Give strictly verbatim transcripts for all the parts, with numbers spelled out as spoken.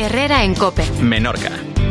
Herrera en COPE. Menorca.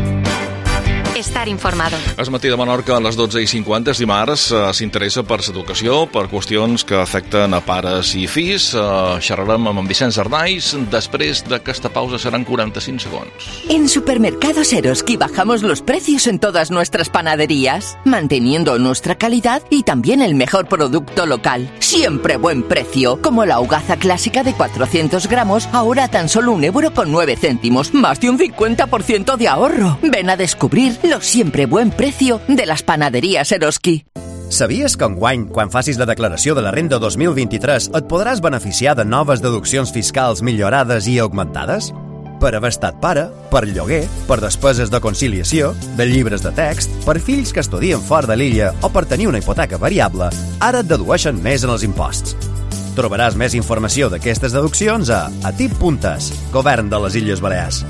Estar informado. Es matí de Menorca a les dotze i cinquanta, és dimarts, eh, s'interessa per l'educació, per qüestions que afecten a pares i fills. Eh, xerrarem amb en Vicenç Arnaiz, després d'aquesta pausa seran quaranta-cinc segons. En Supermercados Eroski bajamos los precios en todas nuestras panaderías, manteniendo nuestra calidad y también el mejor producto local. Siempre buen precio, como la hogaza clásica de cuatrocientos gramos, ahora tan solo un euro con nueve céntimos, más de un cincuenta por ciento de ahorro. Ven a descubrir lo siempre buen precio de las panaderías Eroski. Sabies que enguany, quan facis la declaració de la renda dos mil vint-i-tres, et podràs beneficiar de noves deduccions fiscals millorades i augmentades? Per haver estat pare, per lloguer, per despeses de conciliació, de llibres de text, per fills que estudien fora de l'illa o per tenir una hipoteca variable, ara et dedueixen més en els imposts. Trobaràs més informació d'aquestes deduccions a atip.es, Govern de les Illes Balears.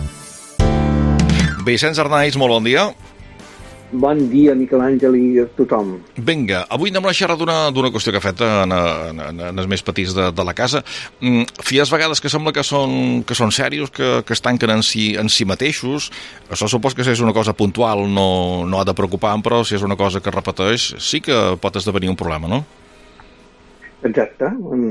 Vicenç Arnaiz, molt bon dia. Bon dia, Miquel Àngel i a tothom. Vinga, avui anem a xerrar d'una, d'una qüestió que afecta en, en, en, en els més petits de, de la casa. Mm, Fies vegades que sembla que són, que són serios, que, que es tanquen en si, en si mateixos. Això supos que si és una cosa puntual no, no ha de preocupar, però si és una cosa que repeteix sí que pot esdevenir un problema, no? Exacte.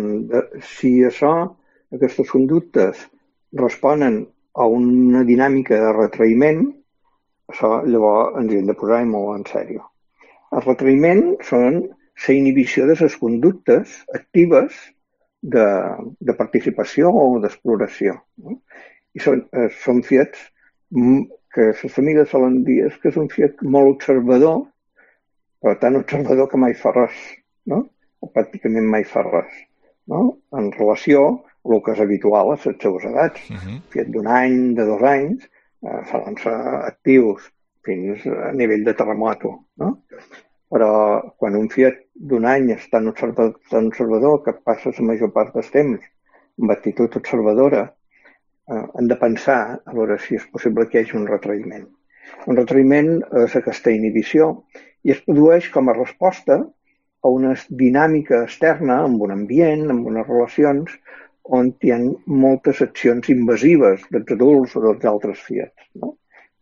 Si això, aquestes conductes responen a una dinàmica de retraïment, això llavors ens hi hem de posar molt en sèrio. El retraïment són la inhibició de les conductes actives de, de participació o d'exploració. No? I són, són fets que les famílies solen dir que és un fet molt observador, però tan observador que mai fa res, no? O pràcticament mai fa res, no? En relació el que és habitual a les seves edats. Uh-huh. Fet d'un any, de dos anys, eh, solen ser actius fins a nivell de terremoto, no? Però quan un fiat d'un any és tan observador, tan observador que passa la major part del temps amb actitud observadora, eh, hem de pensar a veure si és possible que hi hagi un retraïment. Un retraïment és aquesta inhibició i es produeix com a resposta a una dinàmica externa, amb un ambient, amb unes relacions, on hi ha moltes accions invasives dels adults o dels altres fiats, no?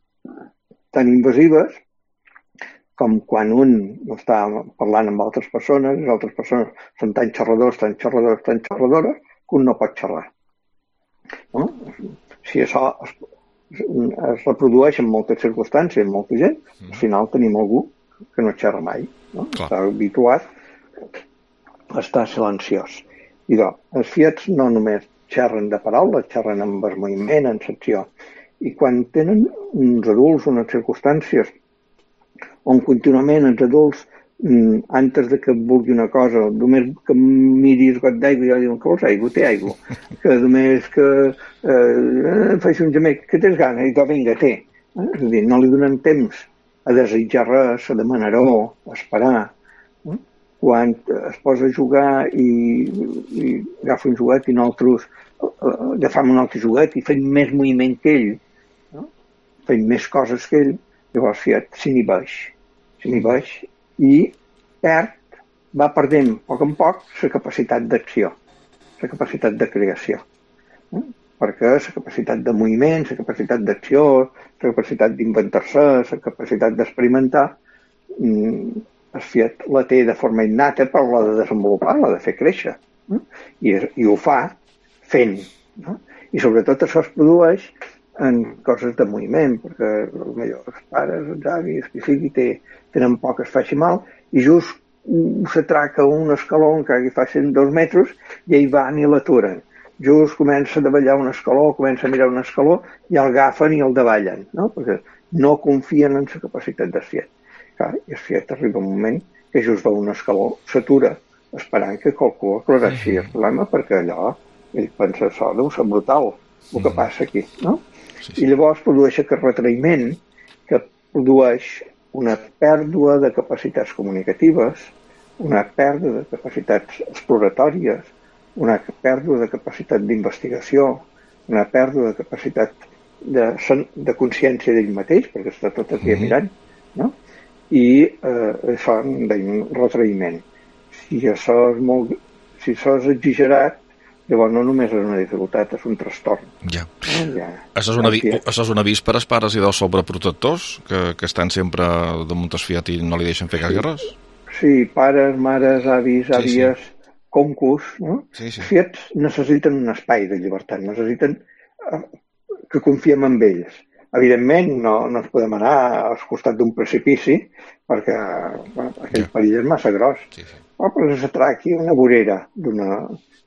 Tan invasives com quan un està parlant amb altres persones, les altres persones són tan xerradors, tan xerradors, tan xerradores, que un no pot xerrar. No? Si això es, es reprodueix en moltes circumstàncies, en molta gent, al final tenim algú que no xerra mai, no? Està habituat a estar silenciós. I doncs, els fiats no només xerren de paraules, xerren amb el moviment, en l'acció. I quan tenen uns adults, unes circumstàncies on contínuament els adults, antes de que vulgui una cosa, només que miris got d'aigua i ja diuen que vols aigua, té aigua. Que només que eh, faci un gemec, que tens gana, i doncs vinga, té. Eh? És a dir, no li donen temps a desitjar res, a demanar-ho, a esperar. Eh? Quan es posa a jugar i, i agafa un juguet i nosaltres uh, agafam un altre juguet i fem més moviment que ell, no? Fem més coses que ell, llavors fiat s'inhibeix, s'inhibeix i perd, va perdent a poc en poc la capacitat d'acció, la capacitat de creació. Eh? Perquè la capacitat de moviment, la capacitat d'acció, la capacitat d'inventar-se, la capacitat d'experimentar, mm, el fiat la té de forma innata, però l'ha de desenvolupar, l'ha de fer créixer. No? I, I ho fa fent. No? I sobretot això es produeix en coses de moviment, perquè els pares, els avis, qui sigui, té, tenen poc, es faci mal, i just s'atraca un escaló que hi facin dos metres i ell van i l'aturen. Just comença a davallar un escaló, comença a mirar un escaló i el agafen i el davallen, no? Perquè no confien en la capacitat del fiat. I el fiat arriba un moment que just va un escaló, s'atura, esperant que qualcú aclareixi el problema, perquè allò, ell pensa, això deu ser brutal, el que passa aquí, no? I llavors produeix aquest retraïment que produeix una pèrdua de capacitats comunicatives, una pèrdua de capacitats exploratòries, una pèrdua de capacitat d'investigació, una pèrdua de capacitat de, de consciència d'ell mateix, perquè està tot aquí mirant, no? I eh, això en deim retraïment. Si això és molt, si això és exagerat, Llavors no només és una dificultat, és un trastorn. Ja. Eh? ja. Això és un avís, això és un avís per als pares i dels sobreprotectors, que, que estan sempre damunt el fiat i no li deixen fer sí. cagres? Sí, pares, mares, avis, àvies, sí, sí. concus, no? Sí, sí. Fiats necessiten un espai de llibertat, necessiten eh, que confiem en ells. Evidentment, no, no ens podem anar al costat d'un precipici, perquè bueno, aquell ja. perill és massa gros. Sí, sí. Però per s'atrà aquí una vorera d'una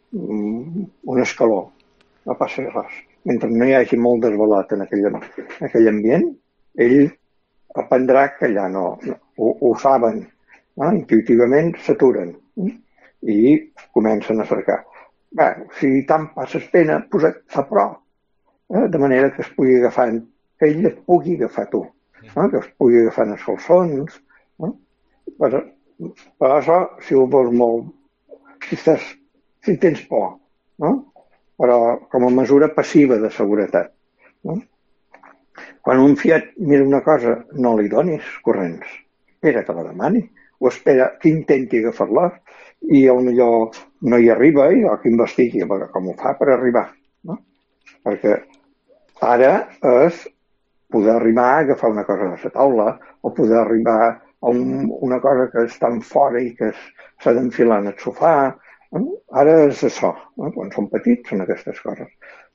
un escaló, no passa res. Mentre no hi hagi molt desvelat en aquell, en aquell ambient, ell aprendrà que allà no, no ho, ho saben, no? Intuïtivament s'aturen eh? i comencen a cercar. Bé, si tant passes pena, posa't a prop, eh? de manera que es pugui agafar, que ell et pugui agafar tu, no? Que es pugui agafar en els calçons. No? Per, per això, si ho vols molt, si estàs si tens por, no? Però com a mesura passiva de seguretat. No? Quan un fiat mira una cosa, no li donis corrents. Espera que la demani, o espera que intenti agafar-la, i potser no hi arriba, i que investigui com ho fa per arribar. No? Perquè ara és poder arribar a agafar una cosa de la taula, o poder arribar a un, una cosa que està fora i que s'ha d'enfilar en el sofà. Ara és això, no? Quan són petits són aquestes coses.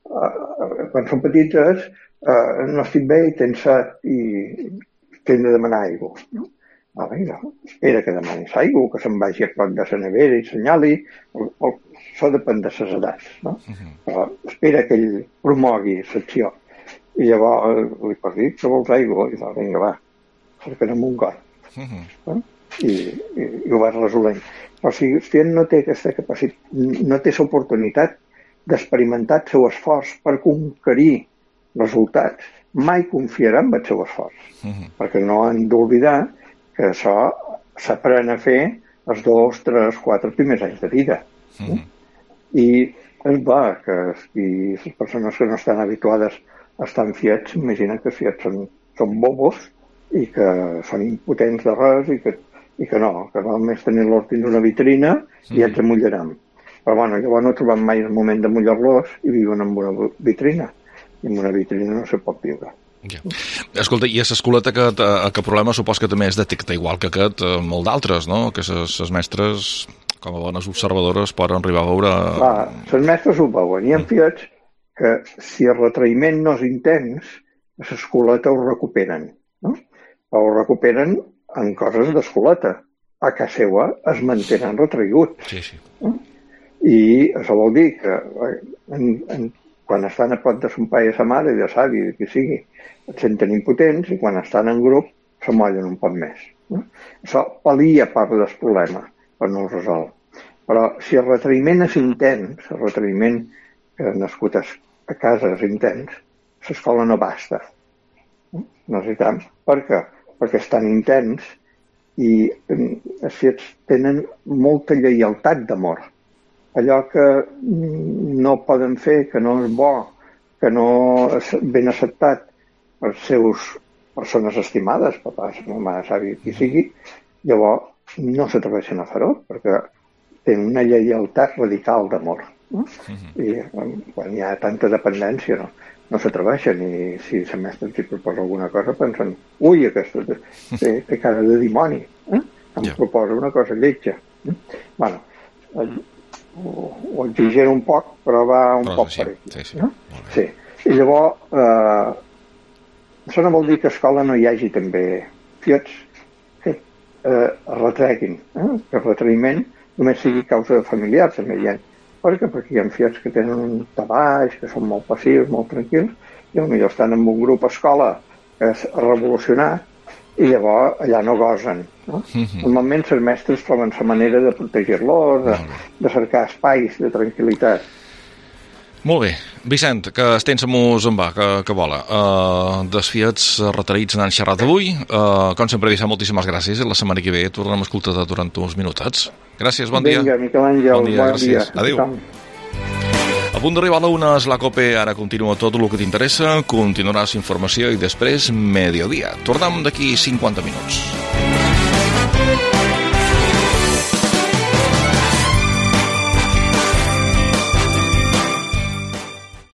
Uh, quan són petits és uh, no estic bé i tens set i tens de demanar aigua. No? Ah, vinga, espera que demanis aigua, que se'n vagi a prop de la nevera i senyali, o, o, això depèn de les edats. No? Uh-huh. Però espera que ell promogui l'acció. I llavors li pots dir que vols aigua, i dius, vinga, va, cercarem un got. Uh-huh. No? I, i, i ho vas resolent. Però si el fiat no té aquesta capacitat, no té l'oportunitat d'experimentar el seu esforç per conquerir resultats, mai confiarà en el seu esforç. Uh-huh. Perquè no han d'oblidar que això s'aprèn a fer els dos, tres, quatre primers anys de vida. Uh-huh. I és bo que si les persones que no estan habituades a estar en fiats s'imaginen que els fiats són, són bobos i que són impotents de res i que i que no, que només tenir-los dins una vitrina i ja ens amullarem. Però bueno, llavors no trobem mai el moment de mullar-los i viuen en una vitrina. I en una vitrina no se pot viure. Ja. Escolta, i a l'escoleta aquest, aquest problema supos que també es detecta igual que aquest, molt d'altres, no? Que les mestres, com a bones observadores, poden arribar a veure... Clar, les mestres ho veuen. Hi ha fiats que si el retraïment no és intens, a l'escoleta ho recuperen, no? Ho recuperen en coses d'escoleta. A casa seva es mantenen retraïguts. Sí, sí. I això vol dir que en, en, quan estan a prop de son pare i sa mare, i de savi, i qui sigui, et senten impotents i quan estan en grup s'amollen un poc més. No? Això pal·lia part del problema, però no el resol. Però si el retraïment és intens, el retraïment que nascut a, a casa és intens, l'escola no basta. No? Necessitem. Per què? Perquè és tan intens i els fiats tenen molta lleialtat d'amor. Allò que no poden fer, que no és bo, que no és ben acceptat per les seves persones estimades, papàs, mamà, savi, qui sigui, llavors no s'atreveixen a fer-ho, perquè tenen una lleialtat radical d'amor. No? I quan hi ha tanta dependència, no? no s'atreveixen i si la mestra els proposa alguna cosa pensen, ui, aquesta té, té cara de dimoni, eh? em yeah. proposa una cosa lletja. Eh? Bueno, ho, ho exigeren un poc, però va un però poc sí, per aquí. Sí, sí. No? Sí. I llavors, eh, això no vol dir que a escola no hi hagi també fiats que eh, retreguin, eh? que el retraïment només sigui causa familiar, també hi ha. Perquè, perquè hi ha fiats que tenen un tabaix, que són molt passius, molt tranquils, i potser estan en un grup a escola que és revolucionat, i llavors allà no gosen. No? Mm-hmm. Normalment els mestres troben la manera de protegir-los, de, de cercar espais de tranquil·litat. Molt bé. Vicent, que el temps mos en va, que, que vola. Uh, dels fiats retraïts n'han xerrat avui. Uh, com sempre, Vicent, moltíssimes gràcies. I la setmana que ve tornem a escoltar durant uns minutets. Gràcies, bon dia. Vinga, Miquel Àngel, bon dia. Bon dia. Adéu. A punt d'arribar a la una és la COPE, ara continua tot el que t'interessa, continuaràs informació i després mediodía. Tornem d'aquí cinquanta minuts.